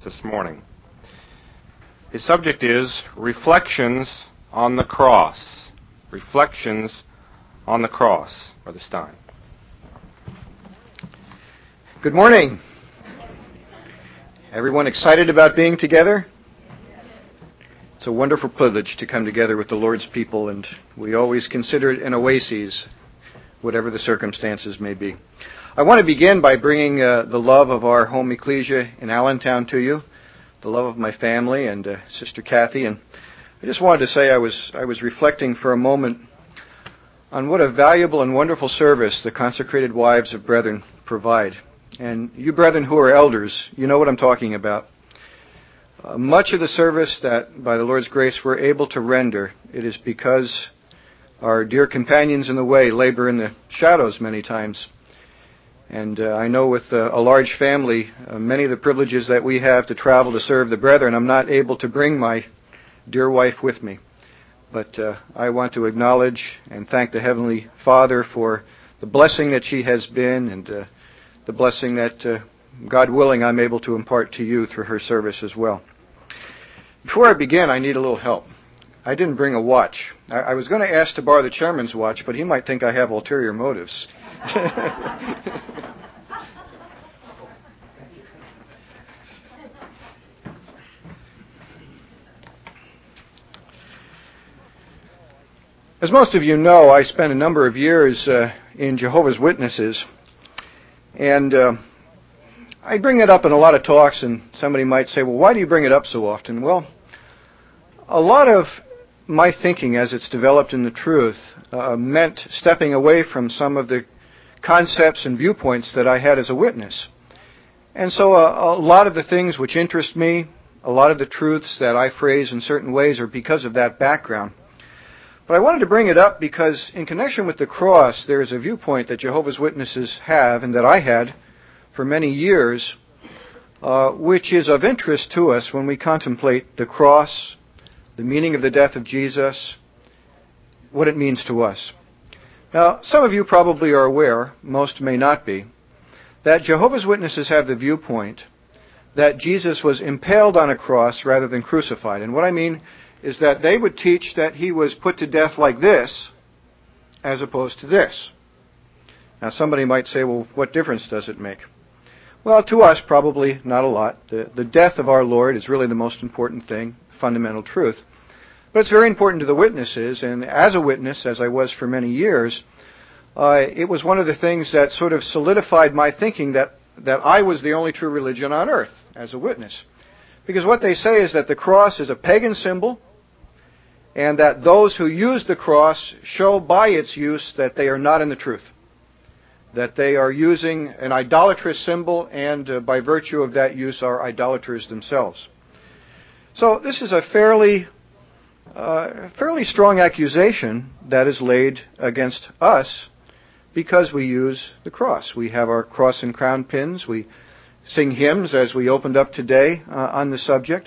this morning. His subject is Reflections on the Cross. Reflections on the Cross. Brother Stein. Good morning. Everyone excited about being together? It's a wonderful privilege to come together with the Lord's people, and we always consider it an oasis, whatever the circumstances may be. I want to begin by bringing the love of our home ecclesia in Allentown to you, the love of my family and Sister Kathy. And I just wanted to say I was reflecting for a moment on what a valuable and wonderful service the consecrated wives of brethren provide. And you brethren who are elders, you know what I'm talking about. Much of the service that, by the Lord's grace, we're able to render, it is because our dear companions in the way labor in the shadows many times. And I know with a large family, many of the privileges that we have to travel to serve the brethren, I'm not able to bring my dear wife with me. But I want to acknowledge and thank the Heavenly Father for the blessing that she has been and the blessing that, God willing, I'm able to impart to you through her service as well. Before I begin, I need a little help. I didn't bring a watch. I was going to ask to borrow the chairman's watch, but he might think I have ulterior motives. As most of you know, I spent a number of years in Jehovah's Witnesses, and I bring it up in a lot of talks, and somebody might say, well, why do you bring it up so often? Well, a lot of my thinking as it's developed in the truth meant stepping away from some of the concepts and viewpoints that I had as a witness. And so a lot of the things which interest me, a lot of the truths that I phrase in certain ways are because of that background. But I wanted to bring it up because in connection with the cross, there is a viewpoint that Jehovah's Witnesses have and that I had for many years, which is of interest to us when we contemplate the cross, the meaning of the death of Jesus, what it means to us. Now, some of you probably are aware, most may not be, that Jehovah's Witnesses have the viewpoint that Jesus was impaled on a cross rather than crucified. And what I mean is that they would teach that he was put to death like this, as opposed to this. Now, somebody might say, well, what difference does it make? Well, to us, probably not a lot. The death of our Lord is really the most important thing, fundamental truth. But it's very important to the witnesses, and as a witness, as I was for many years, it was one of the things that sort of solidified my thinking that I was the only true religion on earth as a witness. Because what they say is that the cross is a pagan symbol, and that those who use the cross show by its use that they are not in the truth. That they are using an idolatrous symbol, and by virtue of that use are idolaters themselves. So this is a fairly strong accusation that is laid against us because we use the cross. We have our cross and crown pins. We sing hymns as we opened up today on the subject.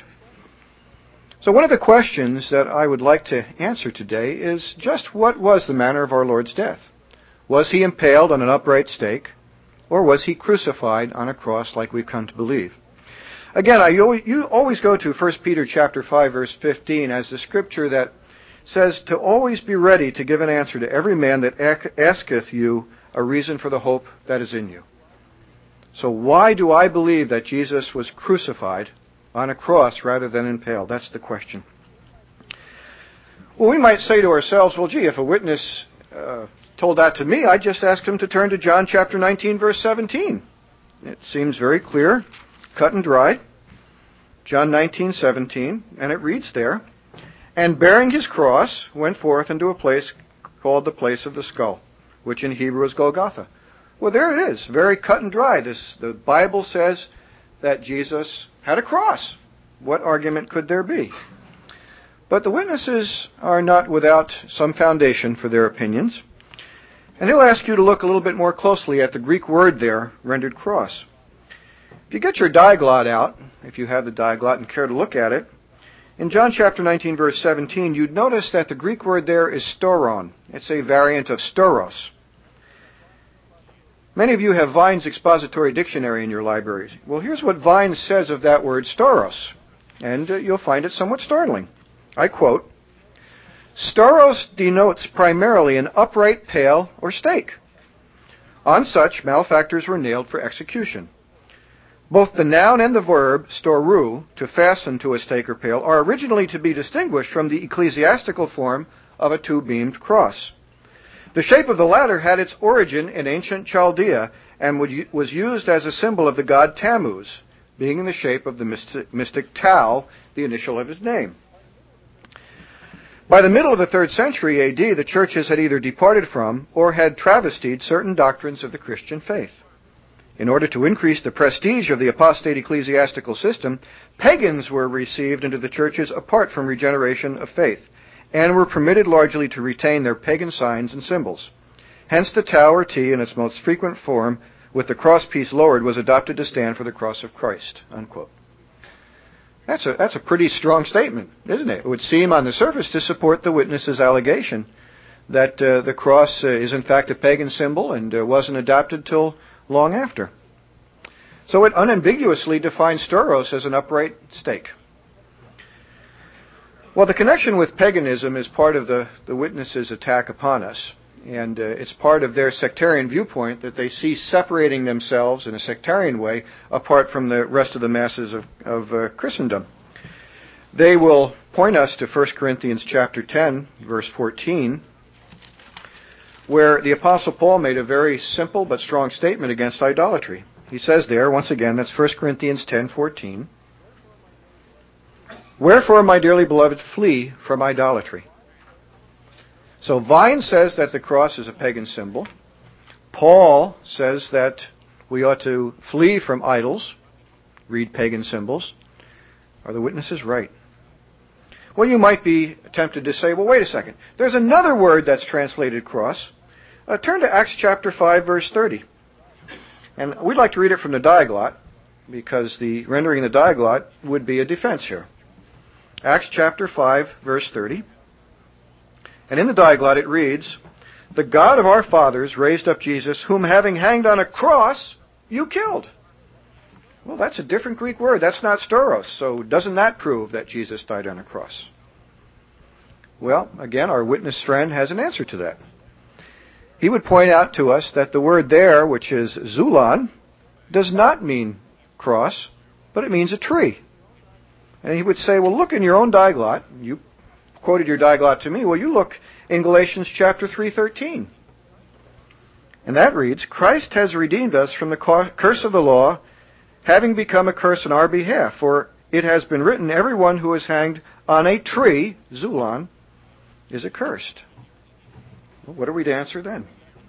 So one of the questions that I would like to answer today is just what was the manner of our Lord's death? Was he impaled on an upright stake, or was he crucified on a cross like we've come to believe? Again, you always go to 1 Peter chapter 5, verse 15 as the scripture that says to always be ready to give an answer to every man that asketh you a reason for the hope that is in you. So why do I believe that Jesus was crucified on a cross rather than impaled? That's the question. Well, we might say to ourselves, well, gee, if a witness told that to me, I'd just ask him to turn to John chapter 19, verse 17. It seems very clear, cut and dried. John 19:17, and it reads there, and bearing his cross, went forth into a place called the place of the skull, which in Hebrew is Golgotha. Well, there it is, very cut and dry. The Bible says that Jesus had a cross. What argument could there be? But the witnesses are not without some foundation for their opinions. And he'll ask you to look a little bit more closely at the Greek word there, rendered cross. If you get your diaglot out, if you have the diaglot and care to look at it, in John chapter 19, verse 17, you'd notice that the Greek word there is stauron. It's a variant of stauros. Many of you have Vine's Expository Dictionary in your libraries. Well, here's what Vine says of that word stauros, and you'll find it somewhat startling. I quote, "Stauros denotes primarily an upright pail or stake. On such, malefactors were nailed for execution. Both the noun and the verb, staurou, to fasten to a stake or pail, are originally to be distinguished from the ecclesiastical form of a two-beamed cross. The shape of the latter had its origin in ancient Chaldea and was used as a symbol of the god Tammuz, being in the shape of the mystic Tau, the initial of his name. By the middle of the 3rd century A.D., the churches had either departed from or had travestied certain doctrines of the Christian faith. In order to increase the prestige of the apostate ecclesiastical system, pagans were received into the churches apart from regeneration of faith, and were permitted largely to retain their pagan signs and symbols. Hence the tau or T in its most frequent form, with the cross piece lowered, was adopted to stand for the cross of Christ." Unquote. That's a pretty strong statement, isn't it? It would seem on the surface to support the witness's allegation that the cross is in fact a pagan symbol and wasn't adopted till long after. So it unambiguously defines stauros as an upright stake. Well, the connection with paganism is part of the witness's attack upon us, and it's part of their sectarian viewpoint that they see separating themselves in a sectarian way apart from the rest of the masses of Christendom. They will point us to 1 Corinthians chapter 10, verse 14, where the Apostle Paul made a very simple but strong statement against idolatry. He says there, once again, that's 1 Corinthians 10:14, "Wherefore, my dearly beloved, flee from idolatry." So Vine says that the cross is a pagan symbol. Paul says that we ought to flee from idols, read pagan symbols. Are the witnesses right? Well, you might be tempted to say, well, wait a second. There's another word that's translated cross. Turn to Acts chapter 5, verse 30. And we'd like to read it from the Diaglott, because the rendering in the Diaglott would be a defense here. Acts chapter 5, verse 30. And in the Diaglott it reads, "The God of our fathers raised up Jesus, whom having hanged on a cross, you killed." Well, that's a different Greek word. That's not stauros. So doesn't that prove that Jesus died on a cross? Well, again, our witness friend has an answer to that. He would point out to us that the word there, which is zulon, does not mean cross, but it means a tree. And he would say, well, look in your own Diaglott. You quoted your Diaglott to me. Well, you look in Galatians chapter 3:13. And that reads, "Christ has redeemed us from the curse of the law, having become a curse on our behalf. For it has been written, everyone who is hanged on a tree," zulon, "is accursed." Well, what are we to answer then?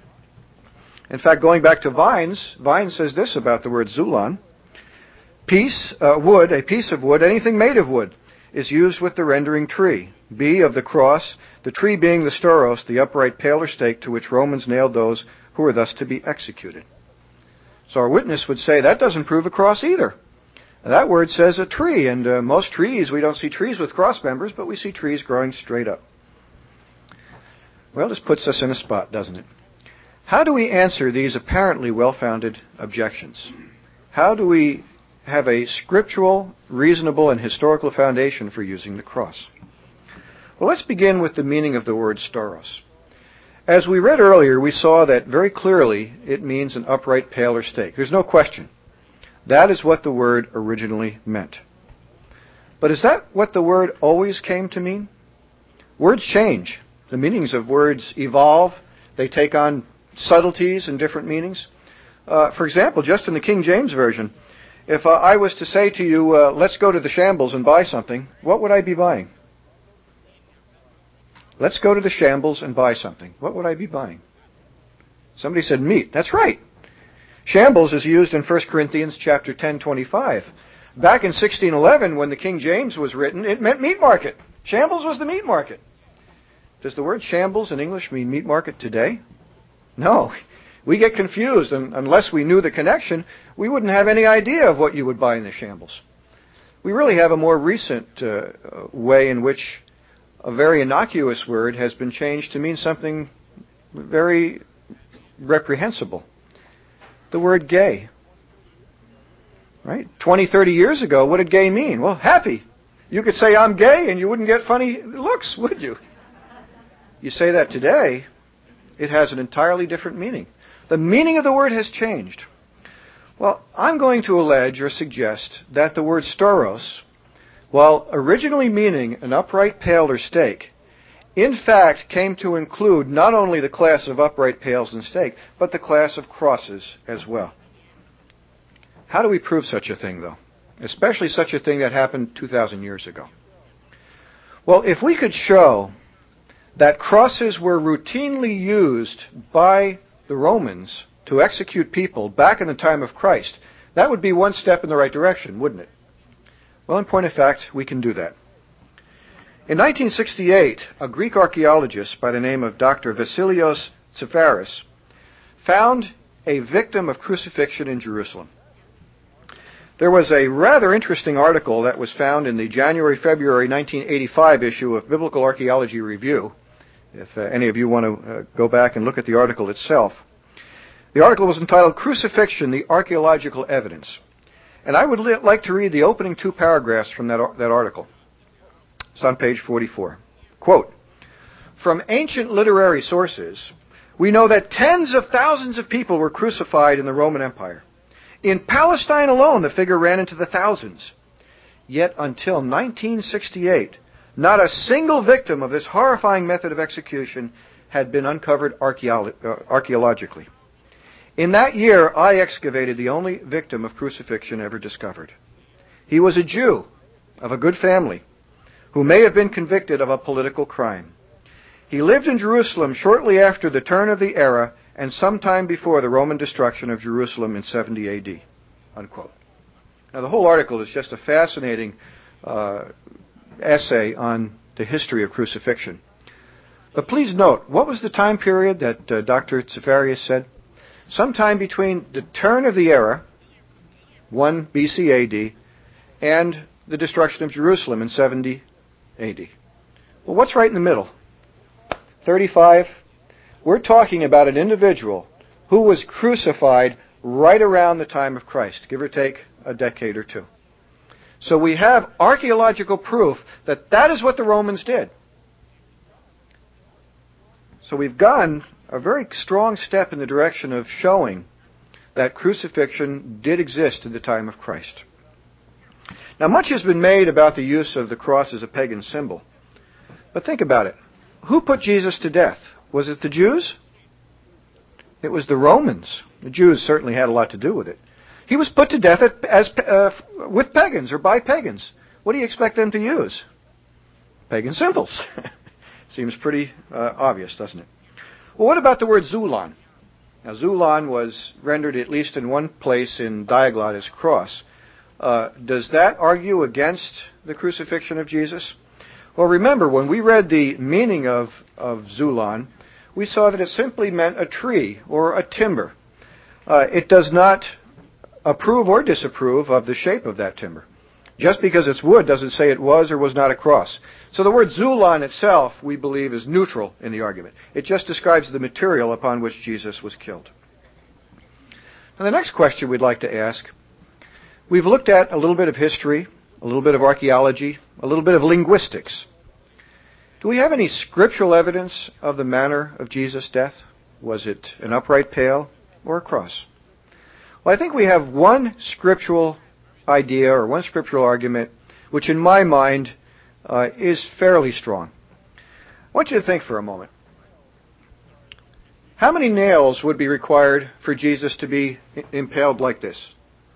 In fact, going back to Vine says this about the word zulon. A piece of wood, anything made of wood, is used with the rendering tree. B, of the cross, the tree being the stauros, the upright pail or stake to which Romans nailed those who were thus to be executed. So our witness would say that doesn't prove a cross either. That word says a tree, and most trees, we don't see trees with cross members, but we see trees growing straight up. Well, this puts us in a spot, doesn't it? How do we answer these apparently well-founded objections? How do we have a scriptural, reasonable, and historical foundation for using the cross? Well, let's begin with the meaning of the word stauros. As we read earlier, we saw that very clearly it means an upright pail or stake. There's no question. That is what the word originally meant. But is that what the word always came to mean? Words change. The meanings of words evolve. They take on subtleties and different meanings. For example, just in the King James Version, if I was to say to you, let's go to the Shambles and buy something, what would I be buying? Let's go to the Shambles and buy something. What would I be buying? Somebody said meat. That's right. Shambles is used in 1 Corinthians chapter 10:25. Back in 1611, when the King James was written, it meant meat market. Shambles was the meat market. Does the word shambles in English mean meat market today? No. We get confused, and unless we knew the connection, we wouldn't have any idea of what you would buy in the Shambles. We really have a more recent way in which a very innocuous word has been changed to mean something very reprehensible. the word gay. Right? 20, 30 years ago, what did gay mean? Well, happy. You could say, I'm gay, and you wouldn't get funny looks, would you? You say that today, it has an entirely different meaning. The meaning of the word has changed. Well, I'm going to allege or suggest that the word stauros, while originally meaning an upright pail or stake, in fact came to include not only the class of upright pails and stake, but the class of crosses as well. How do we prove such a thing, though? Especially such a thing that happened 2,000 years ago. Well, if we could show that crosses were routinely used by the Romans to execute people back in the time of Christ, that would be one step in the right direction, wouldn't it? Well, in point of fact, we can do that. In 1968, a Greek archaeologist by the name of Dr. Vasilios Tsafaris found a victim of crucifixion in Jerusalem. There was a rather interesting article that was found in the January-February 1985 issue of Biblical Archaeology Review, if any of you want to go back and look at the article itself. The article was entitled Crucifixion, the Archaeological Evidence. And I would like to read the opening 2 paragraphs from that article. It's on page 44. Quote, "From ancient literary sources, we know that tens of thousands of people were crucified in the Roman Empire. In Palestine alone, the figure ran into the thousands. Yet until 1968, not a single victim of this horrifying method of execution had been uncovered archaeologically. In that year, I excavated the only victim of crucifixion ever discovered. He was a Jew of a good family who may have been convicted of a political crime. He lived in Jerusalem shortly after the turn of the era and sometime before the Roman destruction of Jerusalem in 70 A.D." Unquote. Now, the whole article is just a fascinating essay on the history of crucifixion. But please note, what was the time period that Dr. Tsafaris said? Sometime between the turn of the era, 1 BC AD, and the destruction of Jerusalem in 70 AD. Well, what's right in the middle? 35. We're talking about an individual who was crucified right around the time of Christ, give or take a decade or two. So we have archaeological proof that that is what the Romans did. So we've gone a very strong step in the direction of showing that crucifixion did exist in the time of Christ. Now, much has been made about the use of the cross as a pagan symbol. But think about it. Who put Jesus to death? Was it the Jews? It was the Romans. The Jews certainly had a lot to do with it. He was put to death with pagans or by pagans. What do you expect them to use? Pagan symbols. Seems pretty obvious, doesn't it? Well, what about the word Zulon? Now, Zulon was rendered at least in one place in Diaglott as cross. Does that argue against the crucifixion of Jesus? Well, remember, when we read the meaning of Zulon, we saw that it simply meant a tree or a timber. It does not approve or disapprove of the shape of that timber. Just because it's wood doesn't say it was or was not a cross. So the word Zulon itself, we believe, is neutral in the argument. It just describes the material upon which Jesus was killed. Now, the next question we'd like to ask, we've looked at a little bit of history, a little bit of archaeology, a little bit of linguistics. Do we have any scriptural evidence of the manner of Jesus' death? Was it an upright pail or a cross? Well, I think we have one scriptural idea or one scriptural argument which in my mind is fairly strong. I want you to think for a moment. How many nails would be required for Jesus to be impaled like this?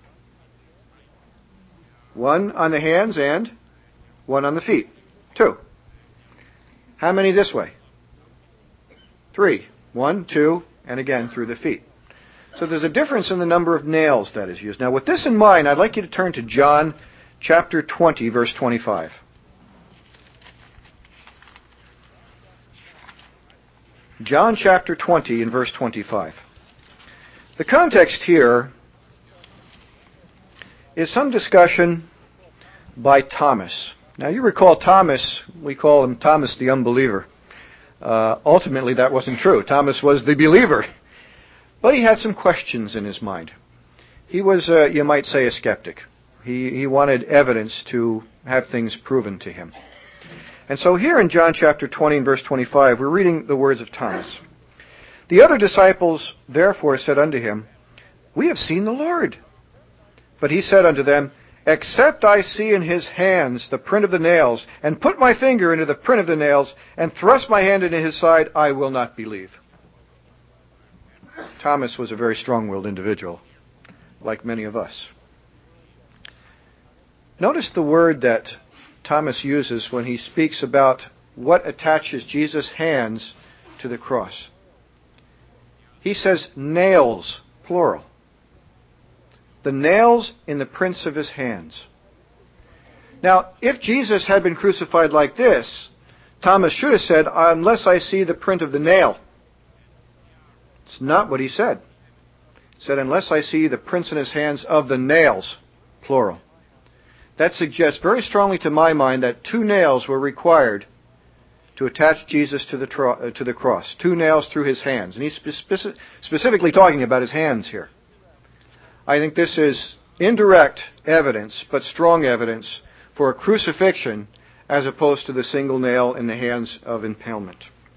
One on the hands and one on the feet. 2. How many this way? 3. 1, 2, and again through the feet. So there's a difference in the number of nails that is used. Now, with this in mind, I'd like you to turn to John chapter 20, verse 25. John chapter 20 and verse 25. The context here is some discussion by Thomas. Now, you recall Thomas, we call him Thomas the unbeliever. Ultimately, that wasn't true. Thomas was the believer. But he had some questions in his mind. He was, you might say, a skeptic. He wanted evidence to have things proven to him. And so here in John chapter 20 and verse 25, we're reading the words of Thomas. The other disciples therefore said unto him, We have seen the Lord. But he said unto them, Except I see in his hands the print of the nails, and put my finger into the print of the nails, and thrust my hand into his side, I will not believe. Thomas was a very strong-willed individual, like many of us. Notice the word that Thomas uses when he speaks about what attaches Jesus' hands to the cross. He says nails, plural. The nails in the prints of his hands. Now, if Jesus had been crucified like this, Thomas should have said, unless I see the print of the nail. It's not what he said. He said, unless I see the prints in his hands of the nails, plural. That suggests very strongly to my mind that 2 nails were required to attach Jesus to the cross. 2 nails through his hands. And he's specifically talking about his hands here. I think this is indirect evidence, but strong evidence, for a crucifixion as opposed to the single nail in the hands of impalement.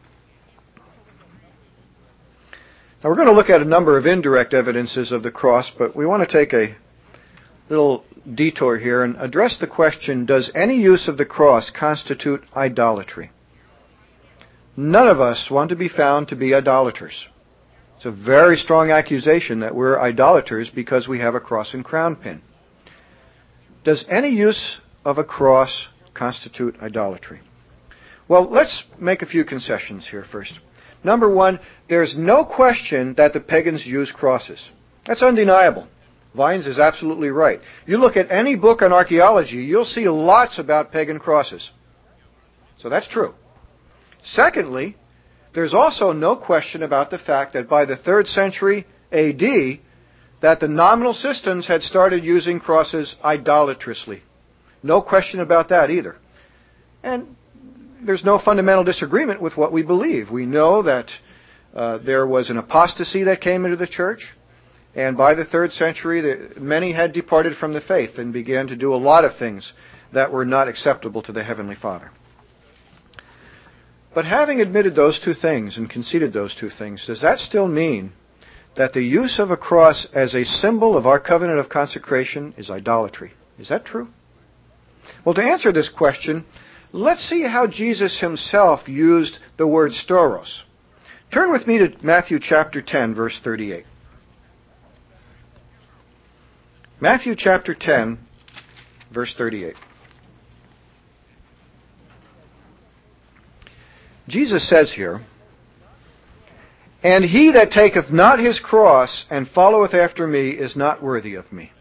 Now we're going to look at a number of indirect evidences of the cross, but we want to take a little detour here and address the question, does any use of the cross constitute idolatry? None of us want to be found to be idolaters. It's a very strong accusation that we're idolaters because we have a cross and crown pin. Does any use of a cross constitute idolatry? Well, let's make a few concessions here first. Number one, there's no question that the pagans used crosses. That's undeniable. Vines is absolutely right. You look at any book on archaeology, you'll see lots about pagan crosses. So that's true. Secondly, there's also no question about the fact that by the 3rd century A.D., that the nominal systems had started using crosses idolatrously. No question about that either. And there's no fundamental disagreement with what we believe. We know that there was an apostasy that came into the church, and by the 3rd century, many had departed from the faith and began to do a lot of things that were not acceptable to the Heavenly Father. But having admitted those 2 things and conceded those 2 things, does that still mean that the use of a cross as a symbol of our covenant of consecration is idolatry? Is that true? Well, to answer this question, let's see how Jesus himself used the word stauros. Turn with me to Matthew chapter 10, verse 38. Matthew chapter 10, verse 38. Jesus says here, And he that taketh not his cross and followeth after me is not worthy of me.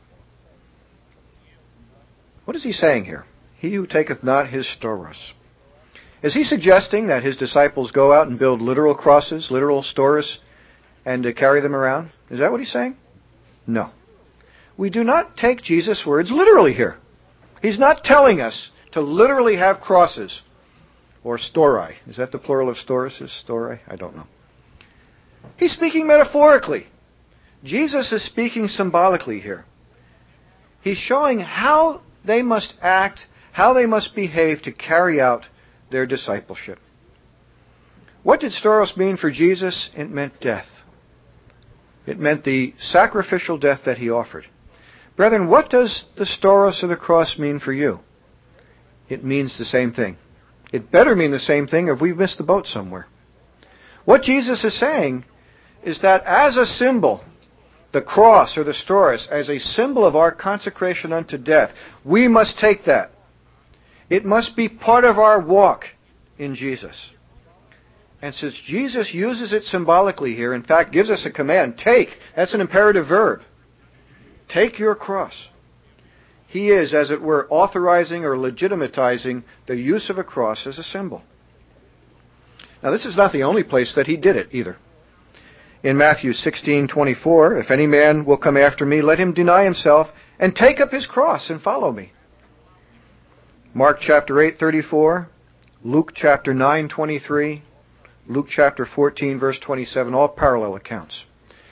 What is he saying here? He who taketh not his stauros. Is he suggesting that his disciples go out and build literal crosses, literal stauros, and to carry them around? Is that what he's saying? No. We do not take Jesus' words literally here. He's not telling us to literally have crosses. Or storai. Is that the plural of stauros? Is storai? I don't know. He's speaking metaphorically. Jesus is speaking symbolically here. He's showing how they must act, how they must behave to carry out their discipleship. What did stauros mean for Jesus? It meant death. It meant the sacrificial death that he offered. Brethren, what does the stauros of the cross mean for you? It means the same thing. It better mean the same thing if we've missed the boat somewhere. What Jesus is saying is that as a symbol, the cross or the stauros, as a symbol of our consecration unto death, we must take that. It must be part of our walk in Jesus. And since Jesus uses it symbolically here, in fact gives us a command, take, that's an imperative verb. Take your cross. He is, as it were, authorizing or legitimatizing the use of a cross as a symbol. Now, this is not the only place that he did it either. In Matthew 16:24, if any man will come after me, let him deny himself and take up his cross and follow me. Mark chapter 8:34, Luke chapter 9:23, Luke chapter 14, verse 27, all parallel accounts.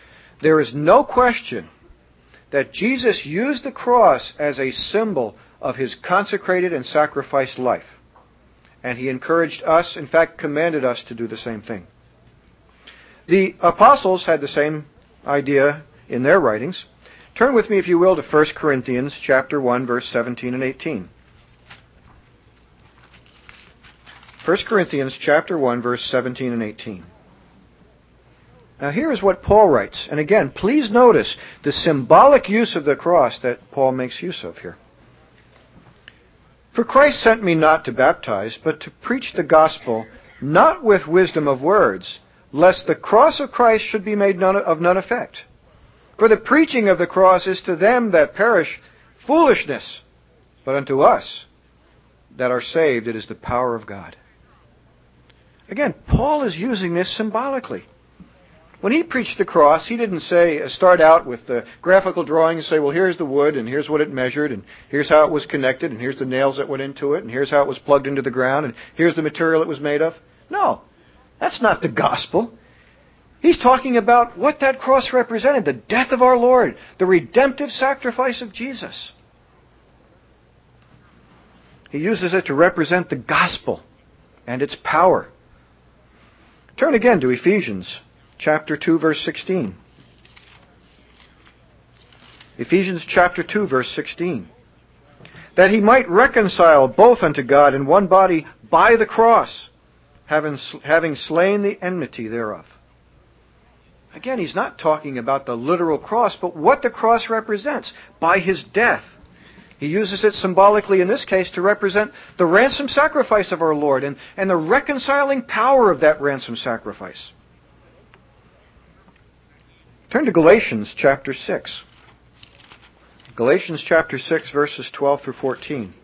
There is no question that Jesus used the cross as a symbol of His consecrated and sacrificed life. And He encouraged us, in fact, commanded us to do the same thing. The apostles had the same idea in their writings. Turn with me, if you will, to 1 Corinthians chapter 1, verse 17 and 18. 1 Corinthians chapter 1, verse 17 and 18. Now here is what Paul writes. And again, please notice the symbolic use of the cross that Paul makes use of here. For Christ sent me not to baptize, but to preach the gospel, not with wisdom of words, lest the cross of Christ should be made of none effect. For the preaching of the cross is to them that perish foolishness, but unto us that are saved it is the power of God. Again, Paul is using this symbolically. When he preached the cross, he didn't start out with the graphical drawing and say, well, here's the wood, and here's what it measured, and here's how it was connected, and here's the nails that went into it, and here's how it was plugged into the ground, and here's the material it was made of. No, that's not the gospel. He's talking about what that cross represented, the death of our Lord, the redemptive sacrifice of Jesus. He uses it to represent the gospel and its power. Turn again to Ephesians chapter 2, verse 16. Ephesians chapter 2, verse 16. That He might reconcile both unto God in one body by the cross, having slain the enmity thereof. Again, he's not talking about the literal cross, but what the cross represents by His death. He uses it symbolically in this case to represent the ransom sacrifice of our Lord and the reconciling power of that ransom sacrifice. Turn to Galatians chapter 6. Galatians chapter 6, verses 12 through 14.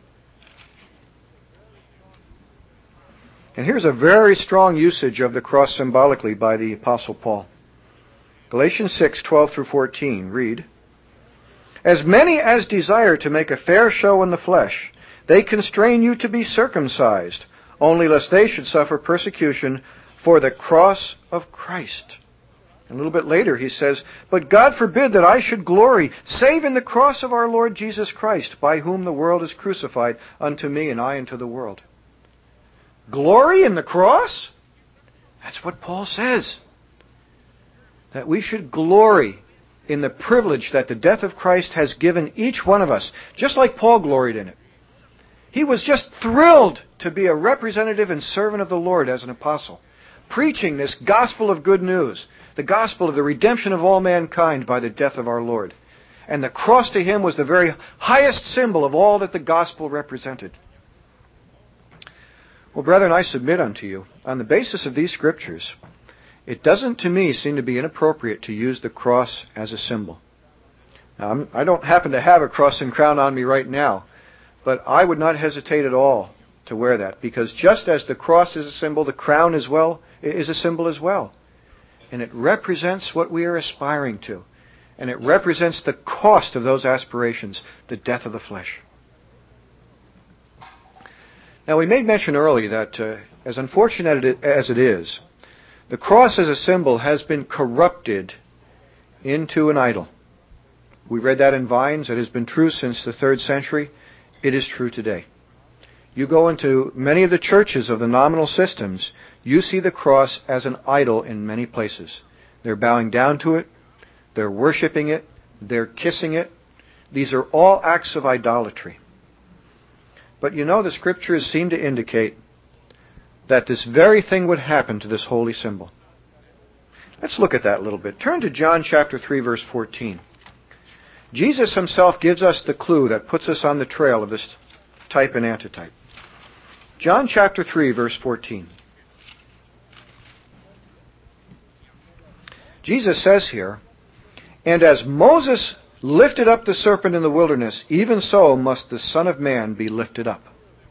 And here's a very strong usage of the cross symbolically by the Apostle Paul. Galatians 6, 12 through 14, read, As many as desire to make a fair show in the flesh, they constrain you to be circumcised, only lest they should suffer persecution for the cross of Christ. A little bit later he says, But God forbid that I should glory, save in the cross of our Lord Jesus Christ, by whom the world is crucified unto me, and I unto the world. Glory in the cross? That's what Paul says. That we should glory in the privilege that the death of Christ has given each one of us, just like Paul gloried in it. He was just thrilled to be a representative and servant of the Lord as an apostle, preaching this gospel of good news, the gospel of the redemption of all mankind by the death of our Lord. And the cross to him was the very highest symbol of all that the gospel represented. Well, brethren, I submit unto you, on the basis of these scriptures, it doesn't to me seem to be inappropriate to use the cross as a symbol. Now, I don't happen to have a cross and crown on me right now, but I would not hesitate at all to wear that, because just as the cross is a symbol, the crown as well is a symbol as well. And it represents what we are aspiring to. And it represents the cost of those aspirations, the death of the flesh. Now, we made mention earlier that, as unfortunate as it is, the cross as a symbol has been corrupted into an idol. We read that in Vines. It has been true since the 3rd century. It is true today. You go into many of the churches of the nominal systems, you see the cross as an idol in many places. They're bowing down to it. They're worshiping it. They're kissing it. These are all acts of idolatry. But you know, the Scriptures seem to indicate that this very thing would happen to this holy symbol. Let's look at that a little bit. Turn to John chapter 3, verse 14. Jesus Himself gives us the clue that puts us on the trail of this type and antitype. John chapter 3, verse 14. Jesus says here, And as Moses lifted up the serpent in the wilderness, even so must the Son of Man be lifted up.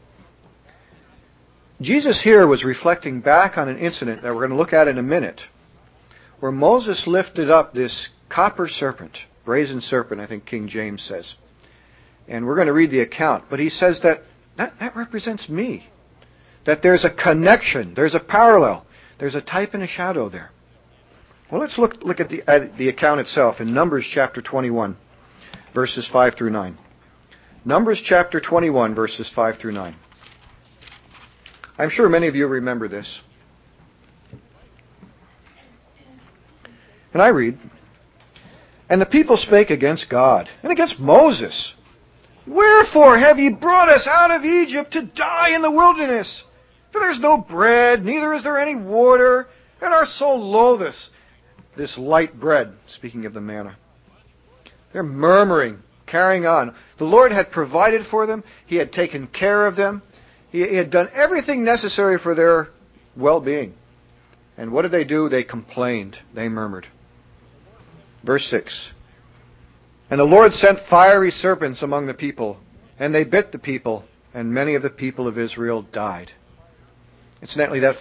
Jesus here was reflecting back on an incident that we're going to look at in a minute, where Moses lifted up this copper serpent, brazen serpent, I think King James says. And we're going to read the account. But he says that represents me. That there's a connection, there's a parallel, there's a type and a shadow there. Well, let's look at the account itself in Numbers chapter 21, verses 5 through 9. Numbers chapter 21, verses 5 through 9. I'm sure many of you remember this. And I read, "And the people spake against God, and against Moses. Wherefore have ye brought us out of Egypt to die in the wilderness? For there is no bread, neither is there any water, and our soul loatheth this light bread," speaking of the manna. They're murmuring, carrying on. The Lord had provided for them. He had taken care of them. He had done everything necessary for their well-being. And what did they do? They complained. They murmured. Verse 6. "And the Lord sent fiery serpents among the people, and they bit the people, and many of the people of Israel died." Incidentally, that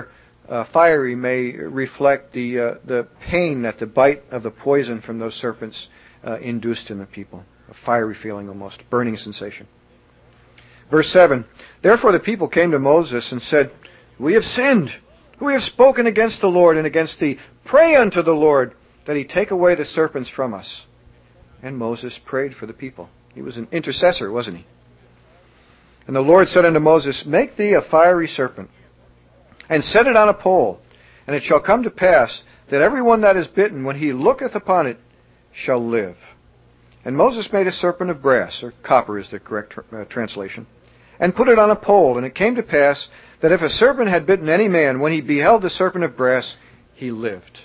fiery may reflect the pain that the bite of the poison from those serpents induced in the people. A fiery feeling almost, burning sensation. Verse 7, "Therefore the people came to Moses and said, We have sinned. We have spoken against the Lord and against thee. Pray unto the Lord that he take away the serpents from us." And Moses prayed for the people. He was an intercessor, wasn't he? "And the Lord said unto Moses, Make thee a fiery serpent, and set it on a pole. And it shall come to pass that every one that is bitten, when he looketh upon it, shall live. And Moses made a serpent of brass," or copper is the correct translation, "and put it on a pole. And it came to pass that if a serpent had bitten any man, when he beheld the serpent of brass, he lived."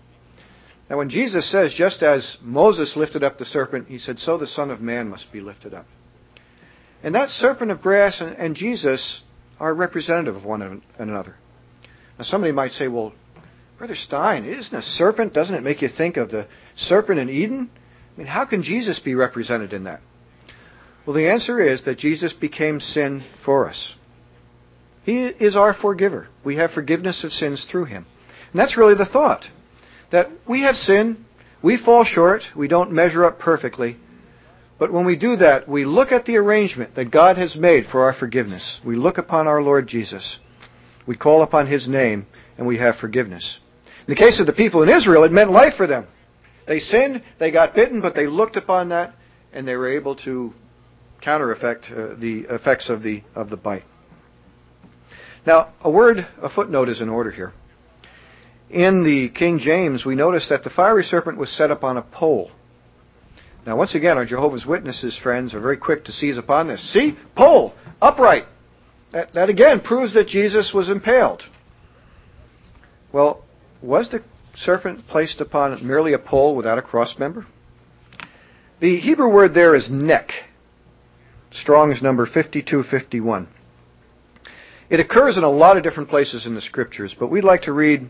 Now when Jesus says, just as Moses lifted up the serpent, he said, so the Son of Man must be lifted up. And that serpent of brass and Jesus are representative of one another. Now somebody might say, well, Brother Stein, isn't a serpent, doesn't it make you think of the serpent in Eden? I mean, how can Jesus be represented in that? Well, the answer is that Jesus became sin for us. He is our forgiver. We have forgiveness of sins through him. And that's really the thought. That we have sinned, we fall short, we don't measure up perfectly. But when we do that, we look at the arrangement that God has made for our forgiveness. We look upon our Lord Jesus. We call upon his name, and we have forgiveness. In the case of the people in Israel, it meant life for them. They sinned, they got bitten, but they looked upon that, and they were able to counter-effect the effects of the bite. Now, a footnote is in order here. In the King James, we notice that the fiery serpent was set up on a pole. Now, once again, our Jehovah's Witnesses friends are very quick to seize upon this. See? Pole! Upright! That again proves that Jesus was impaled. Well, was the serpent placed upon merely a pole without a cross member? The Hebrew word there is neck. Strong's number 5251. It occurs in a lot of different places in the Scriptures, but we'd like to read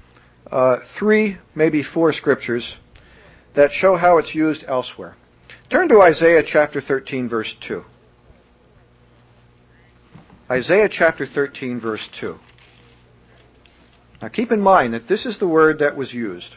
3, maybe 4 Scriptures that show how it's used elsewhere. Turn to Isaiah chapter 13, verse 2. Isaiah chapter 13, verse 2. Now keep in mind that this is the word that was used.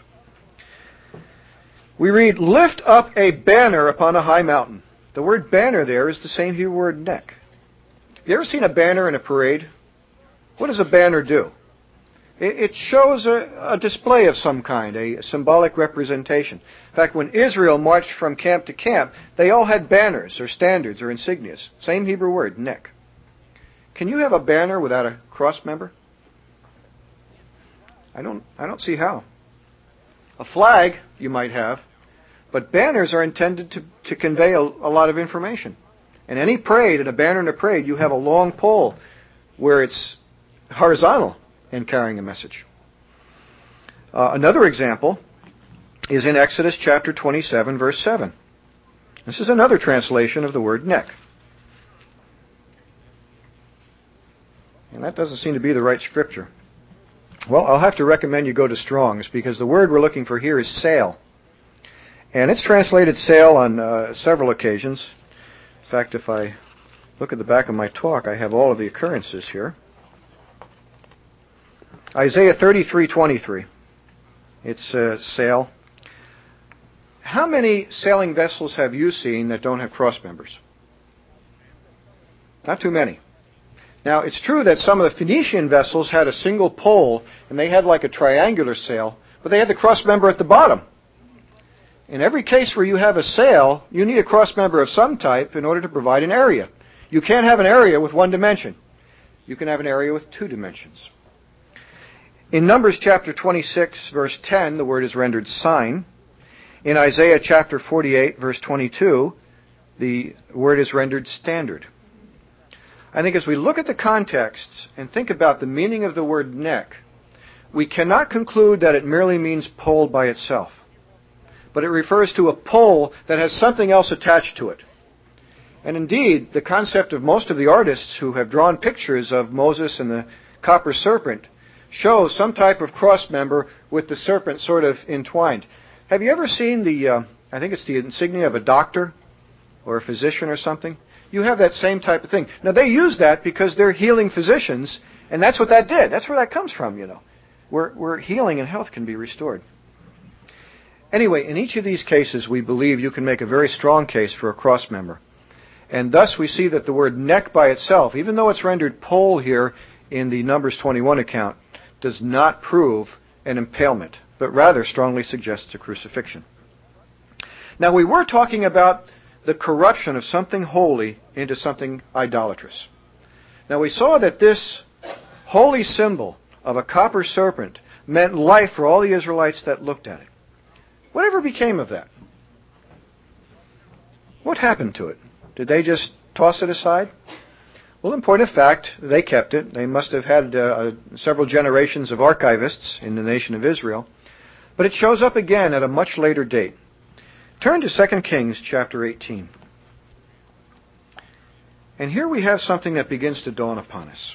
We read, "Lift up a banner upon a high mountain." The word banner there is the same Hebrew word neck. Have you ever seen a banner in a parade? What does a banner do? It shows a display of some kind, a symbolic representation. In fact, when Israel marched from camp to camp, they all had banners or standards or insignias. Same Hebrew word, neck. Can you have a banner without a cross member? I don't see how. A flag you might have, but banners are intended to convey a lot of information. In any parade, in a banner in a parade, you have a long pole where it's horizontal in carrying a message. Another example is in Exodus chapter 27, verse 7. This is another translation of the word neck. And that doesn't seem to be the right scripture. Well, I'll have to recommend you go to Strong's, because the word we're looking for here is sail. And it's translated sail on several occasions. In fact, if I look at the back of my talk, I have all of the occurrences here. Isaiah 33:23. It's sail. How many sailing vessels have you seen that don't have cross members? Not too many. Now, it's true that some of the Phoenician vessels had a single pole, and they had like a triangular sail, but they had the cross member at the bottom. In every case where you have a sail, you need a cross member of some type in order to provide an area. You can't have an area with one dimension. You can have an area with two dimensions. In Numbers chapter 26, verse 10, the word is rendered sign. In Isaiah chapter 48, verse 22, the word is rendered standard. I think as we look at the contexts and think about the meaning of the word neck, we cannot conclude that it merely means pole by itself, but it refers to a pole that has something else attached to it. And indeed, the concept of most of the artists who have drawn pictures of Moses and the copper serpent shows some type of cross member with the serpent sort of entwined. Have you ever seen I think it's the insignia of a doctor or a physician or something? You have that same type of thing. Now, they use that because they're healing physicians, and that's what that did. That's where that comes from, where healing and health can be restored. Anyway, in each of these cases, we believe you can make a very strong case for a cross member. And thus we see that the word neck by itself, even though it's rendered pole here in the Numbers 21 account, does not prove an impalement, but rather strongly suggests a crucifixion. Now, we were talking about the corruption of something holy into something idolatrous. Now, we saw that this holy symbol of a copper serpent meant life for all the Israelites that looked at it. Whatever became of that? What happened to it? Did they just toss it aside? Well, in point of fact, they kept it. They must have had several generations of archivists in the nation of Israel. But it shows up again at a much later date. Turn to 2 Kings chapter 18. And here we have something that begins to dawn upon us.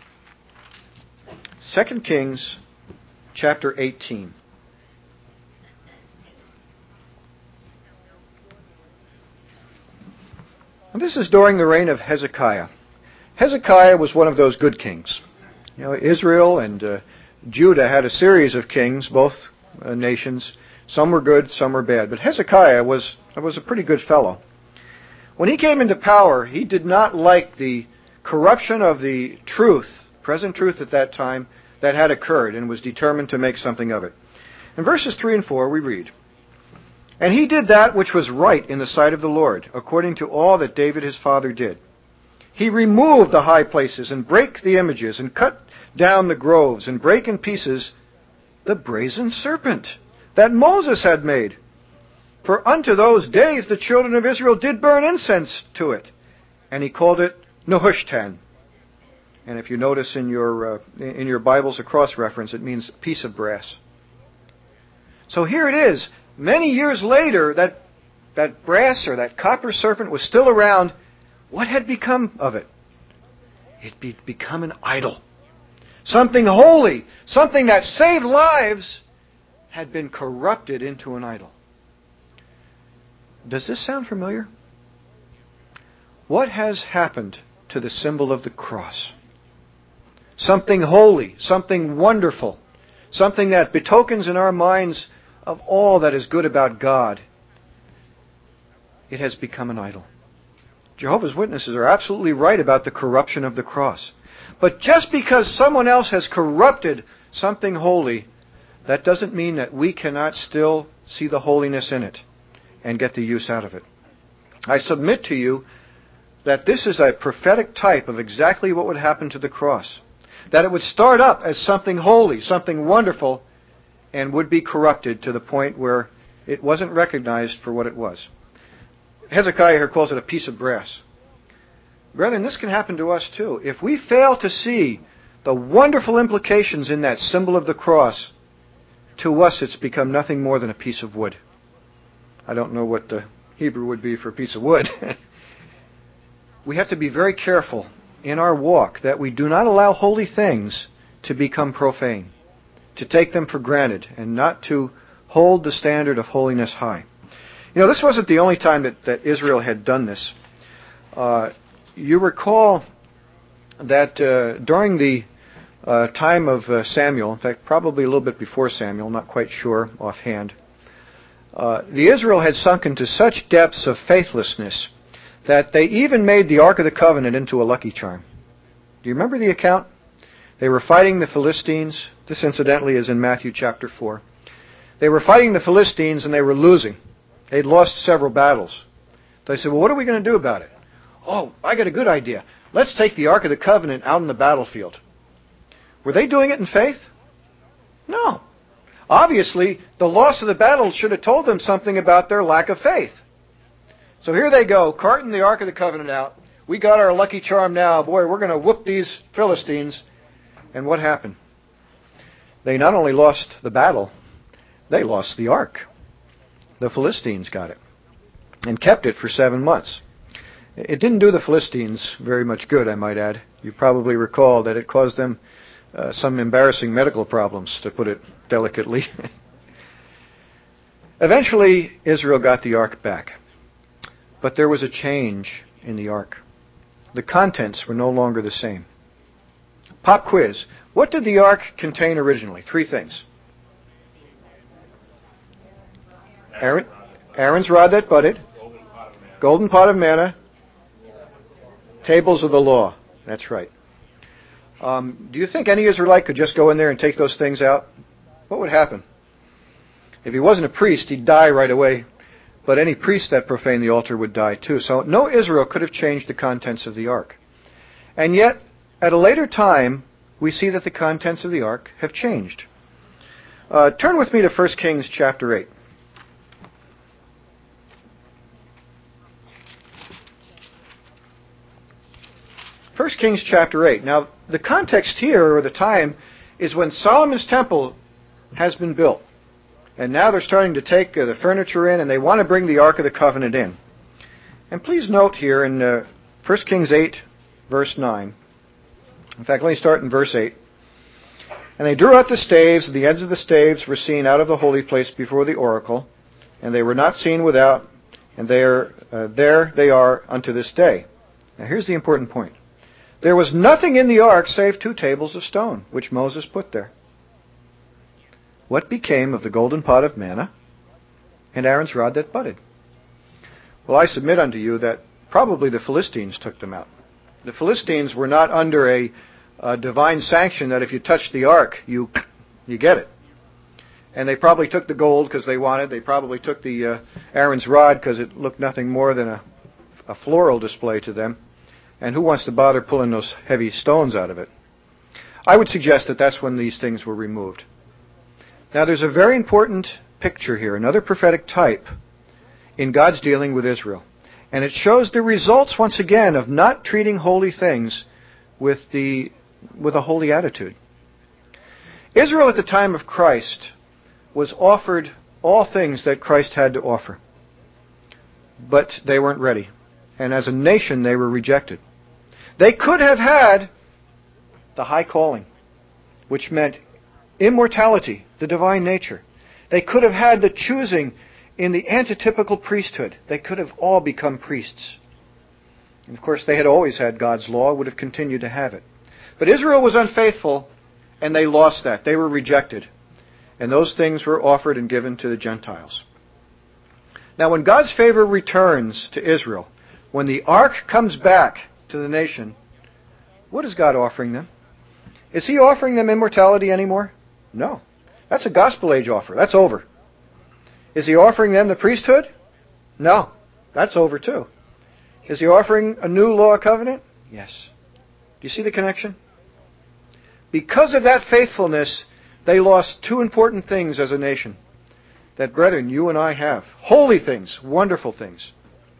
2 Kings chapter 18. And this is during the reign of Hezekiah. Hezekiah was one of those good kings. Israel and Judah had a series of kings, both nations. Some were good, some were bad. But Hezekiah was a pretty good fellow. When he came into power, he did not like the corruption of the truth, present truth at that time, that had occurred, and was determined to make something of it. In verses 3 and 4 we read, "And he did that which was right in the sight of the Lord, according to all that David his father did. He removed the high places, and brake the images, and cut down the groves, and brake in pieces the brazen serpent that Moses had made. For unto those days the children of Israel did burn incense to it. And he called it Nehushtan." And if you notice in your Bibles a cross-reference, it means piece of brass. So here it is. Many years later, that brass or that copper serpent was still around. What had become of it? It had become an idol. Something holy, something that saved lives, had been corrupted into an idol. Does this sound familiar? What has happened to the symbol of the cross? Something holy, something wonderful, something that betokens in our minds of all that is good about God. It has become an idol. Jehovah's Witnesses are absolutely right about the corruption of the cross. But just because someone else has corrupted something holy, that doesn't mean that we cannot still see the holiness in it and get the use out of it. I submit to you that this is a prophetic type of exactly what would happen to the cross. That it would start up as something holy, something wonderful, and would be corrupted to the point where it wasn't recognized for what it was. Hezekiah here calls it a piece of brass. Brethren, this can happen to us too. If we fail to see the wonderful implications in that symbol of the cross, to us it's become nothing more than a piece of wood. I don't know what the Hebrew would be for a piece of wood. We have to be very careful in our walk that we do not allow holy things to become profane, to take them for granted, and not to hold the standard of holiness high. This wasn't the only time that Israel had done this. You recall that during the time of Samuel, in fact, probably a little bit before Samuel, not quite sure offhand, the Israel had sunk into such depths of faithlessness that they even made the Ark of the Covenant into a lucky charm. Do you remember the account? They were fighting the Philistines. This, incidentally, is in Matthew chapter 4. They were fighting the Philistines and they were losing. They'd lost several battles. They said, well, what are we going to do about it? Oh, I got a good idea. Let's take the Ark of the Covenant out in the battlefield. Were they doing it in faith? No. Obviously, the loss of the battle should have told them something about their lack of faith. So here they go, carting the Ark of the Covenant out. We got our lucky charm now. Boy, we're going to whoop these Philistines. And what happened? They not only lost the battle, they lost the Ark. The Philistines got it and kept it for 7 months. It didn't do the Philistines very much good, I might add. You probably recall that it caused them some embarrassing medical problems, to put it delicately. Eventually, Israel got the Ark back. But there was a change in the Ark. The contents were no longer the same. Pop quiz. What did the Ark contain originally? 3 things. Aaron's rod that budded. Golden pot of manna. Tables of the law. That's right. Do you think any Israelite could just go in there and take those things out? What would happen? If he wasn't a priest, he'd die right away. But any priest that profaned the altar would die too. So no Israel could have changed the contents of the ark. And yet, at a later time, we see that the contents of the ark have changed. Turn with me to 1 Kings chapter 8. 1 Kings chapter 8. Now, the context here, or the time, is when Solomon's temple has been built. And now they're starting to take the furniture in, and they want to bring the Ark of the Covenant in. And please note here in 1 Kings 8, verse 9. In fact, let me start in verse 8. And they drew out the staves, and the ends of the staves were seen out of the holy place before the oracle, and they were not seen without, and there they are unto this day. Now here's the important point. There was nothing in the ark save 2 tables of stone, which Moses put there. What became of the golden pot of manna and Aaron's rod that budded? Well, I submit unto you that probably the Philistines took them out. The Philistines were not under a divine sanction that if you touch the ark, you get it. And they probably took the gold because they wanted. They probably took the Aaron's rod because it looked nothing more than a floral display to them. And who wants to bother pulling those heavy stones out of it? I would suggest that that's when these things were removed. Now, there's a very important picture here, another prophetic type in God's dealing with Israel. And it shows the results, once again, of not treating holy things with a holy attitude. Israel at the time of Christ was offered all things that Christ had to offer. But they weren't ready. And as a nation, they were rejected. They could have had the high calling, which meant immortality, the divine nature. They could have had the choosing in the antitypical priesthood. They could have all become priests. And of course, they had always had God's law, would have continued to have it. But Israel was unfaithful, and they lost that. They were rejected. And those things were offered and given to the Gentiles. Now, when God's favor returns to Israel, when the ark comes back to the nation, what is God offering them? Is He offering them immortality anymore? No. That's a gospel age offer. That's over. Is He offering them the priesthood? No. That's over too. Is He offering a new law covenant? Yes. Do you see the connection? Because of that faithfulness, they lost 2 important things as a nation that, brethren, you and I have. Holy things, wonderful things.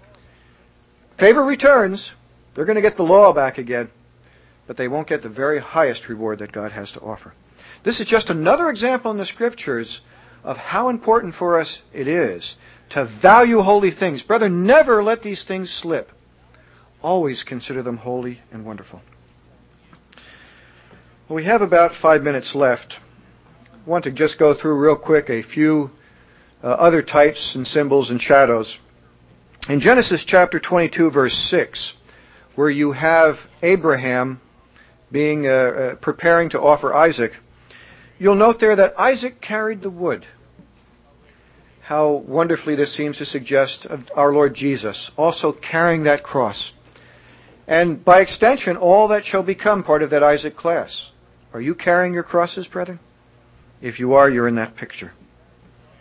Favor returns. They're going to get the law back again, but they won't get the very highest reward that God has to offer. This is just another example in the Scriptures of how important for us it is to value holy things. Brother, never let these things slip. Always consider them holy and wonderful. Well, we have about 5 minutes left. I want to just go through real quick a few other types and symbols and shadows. In Genesis chapter 22, verse 6, where you have Abraham being preparing to offer Isaac, you'll note there that Isaac carried the wood. How wonderfully this seems to suggest of our Lord Jesus, also carrying that cross. And by extension, all that shall become part of that Isaac class. Are you carrying your crosses, brethren? If you are, you're in that picture.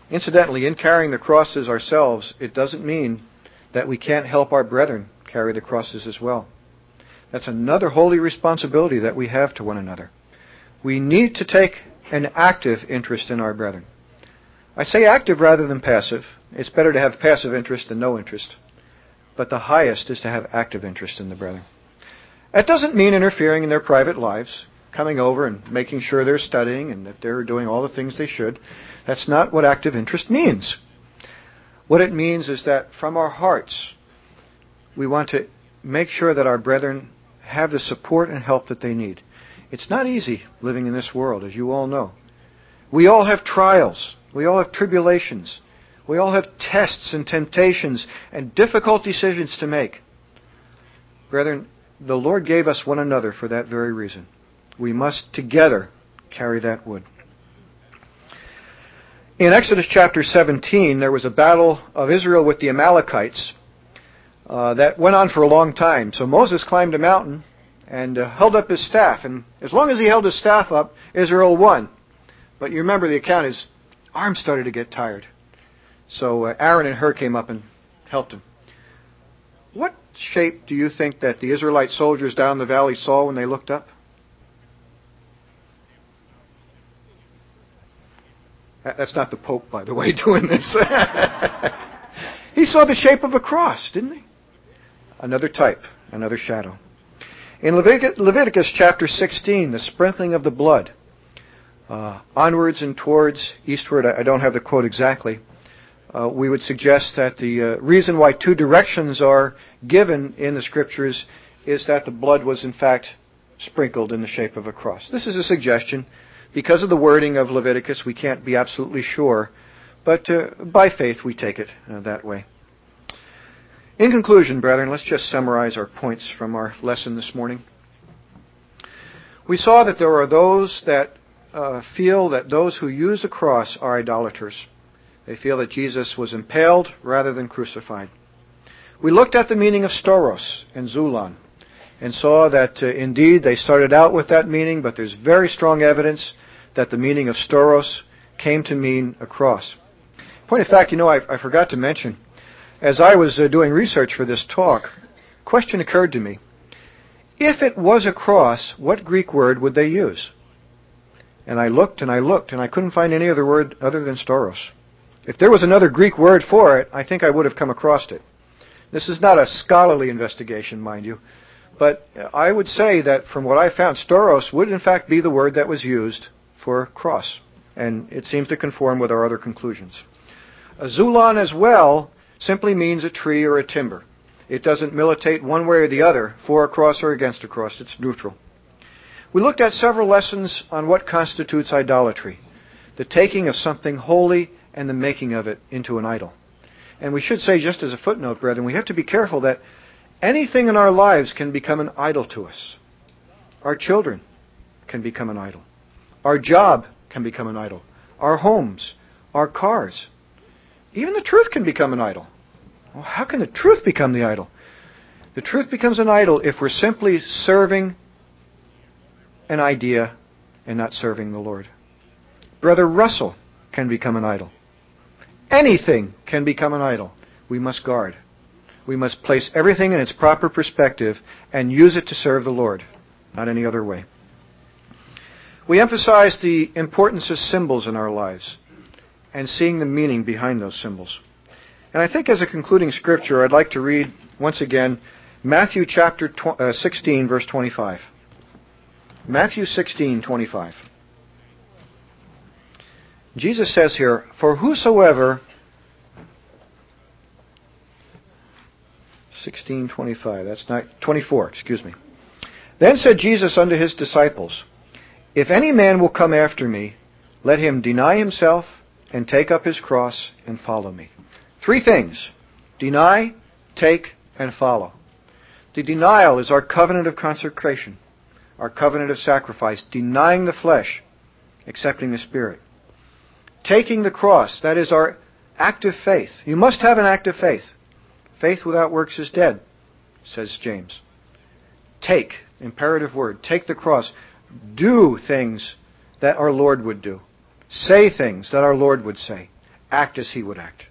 Incidentally, in carrying the crosses ourselves, it doesn't mean that we can't help our brethren carry the crosses as well. That's another holy responsibility that we have to one another. We need to take an active interest in our brethren. I say active rather than passive. It's better to have passive interest than no interest. But the highest is to have active interest in the brethren. That doesn't mean interfering in their private lives, coming over and making sure they're studying and that they're doing all the things they should. That's not what active interest means. What it means is that from our hearts, we want to make sure that our brethren have the support and help that they need. It's not easy living in this world, as you all know. We all have trials. We all have tribulations. We all have tests and temptations and difficult decisions to make. Brethren, the Lord gave us one another for that very reason. We must together carry that wood. In Exodus chapter 17, there was a battle of Israel with the Amalekites that went on for a long time. So Moses climbed a mountain and held up his staff. And as long as he held his staff up, Israel won. But you remember the account, his arms started to get tired. So Aaron and Hur came up and helped him. What shape do you think that the Israelite soldiers down the valley saw when they looked up? That's not the Pope, by the way, doing this. He saw the shape of a cross, didn't he? Another type, another shadow. In Leviticus chapter 16, the sprinkling of the blood, onwards and towards, eastward, I don't have the quote exactly, we would suggest that the reason why two directions are given in the Scriptures is that the blood was in fact sprinkled in the shape of a cross. This is a suggestion. Because of the wording of Leviticus, we can't be absolutely sure, but by faith we take it that way. In conclusion, brethren, let's just summarize our points from our lesson this morning. We saw that there are those that feel that those who use the cross are idolaters. They feel that Jesus was impaled rather than crucified. We looked at the meaning of stauros and zulon and saw that indeed they started out with that meaning, but there's very strong evidence that the meaning of stauros came to mean a cross. Point of fact, I forgot to mention, as I was doing research for this talk, a question occurred to me. If it was a cross, what Greek word would they use? And I looked and I couldn't find any other word other than stauros. If there was another Greek word for it, I think I would have come across it. This is not a scholarly investigation, mind you. But I would say that from what I found, stauros would in fact be the word that was used for cross. And it seems to conform with our other conclusions. A zulon as well simply means a tree or a timber. It doesn't militate one way or the other for a cross or against a cross. It's neutral. We looked at several lessons on what constitutes idolatry. The taking of something holy and the making of it into an idol. And we should say, just as a footnote, brethren, we have to be careful that anything in our lives can become an idol to us. Our children can become an idol. Our job can become an idol. Our homes, our cars. Even the truth can become an idol. Well, how can the truth become the idol? The truth becomes an idol if we're simply serving an idea and not serving the Lord. Brother Russell can become an idol. Anything can become an idol. We must guard. We must place everything in its proper perspective and use it to serve the Lord, not any other way. We emphasize the importance of symbols in our lives and seeing the meaning behind those symbols. And I think as a concluding scripture, I'd like to read once again Matthew chapter 16, verse 25. Matthew 16:25. Jesus says here, "For whosoever..." 16:25. That's not 24. Excuse me. "Then said Jesus unto his disciples, If any man will come after me, let him deny himself and take up his cross and follow me." Three things: deny, take, and follow. The denial is our covenant of consecration, our covenant of sacrifice, denying the flesh, accepting the Spirit. Taking the cross, that is our active faith. You must have an active faith. Faith without works is dead, says James. Take, imperative word, take the cross. Do things that our Lord would do. Say things that our Lord would say. act as he would act.